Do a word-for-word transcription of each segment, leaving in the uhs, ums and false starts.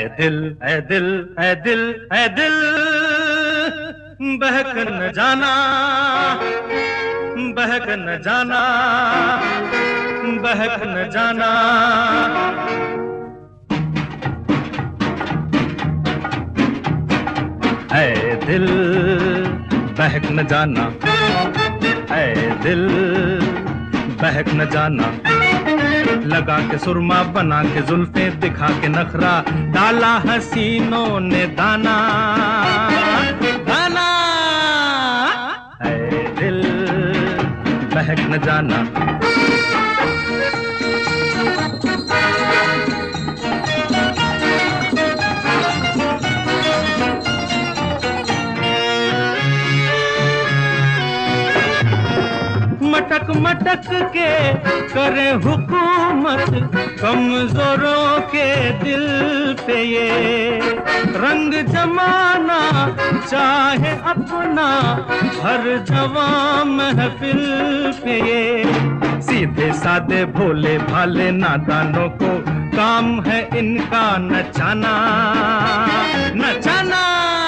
दिल ऐ दिल ऐ दिल ऐ दिल बहक न जाना बहक न जाना बहक न जाना। ऐ दिल बहक न जाना ऐ दिल बहक न जाना। लगा के सुरमा बना के जुल्फे दिखा के नखरा डाला हसीनों ने दाना दाना। ऐ दिल बहक न जाना। मटक मटक के करे हुकूमत कमजोरों के दिल पे ये। रंग जमाना चाहे अपना हर जवां महफिल पे ये। सीधे सादे भोले भाले नादानों को काम है इनका नचाना नचाना।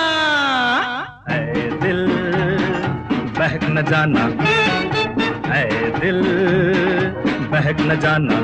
ऐ दिल बहक न जाना ऐ दिल बहक न जाना।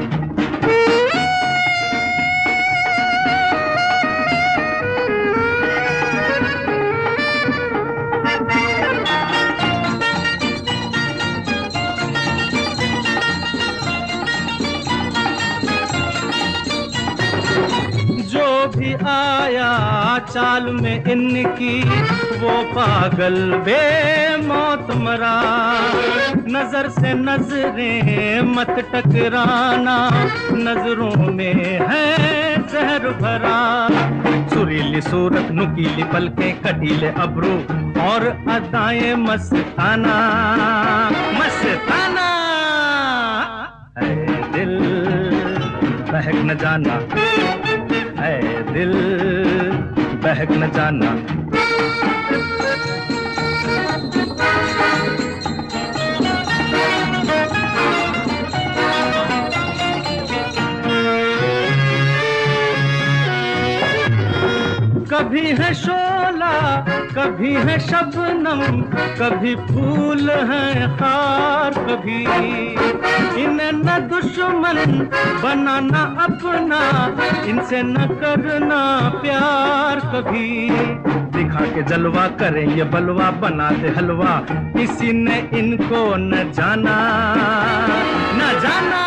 जो भी आया चाल में इनकी वो पागल बेमौत मरा। नजर से नजरें मत टकराना नजरों में है जहर भरा। सुरीली सूरत नुकीली पलकें कटीले अब्रू और अदाएं मस्ताना मस्ताना। ऐ दिल बहक न जाना ऐ दिल बहक न जाना। कभी है शोला कभी है शबनम कभी फूल है खार कभी। इन्हें न दुश्मन बनाना अपना इनसे न करना प्यार कभी। दिखा के जलवा करें ये बलवा बना दे हलवा किसी ने इनको न जाना न जाना।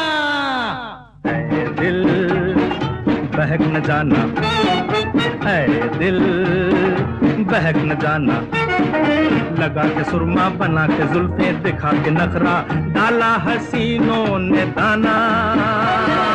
ऐ दिल बहक न जाना ऐ दिल बहक न जाना। लगा के सुरमा बना के जुल्फे दिखा के नखरा डाला हसीनों ने दाना।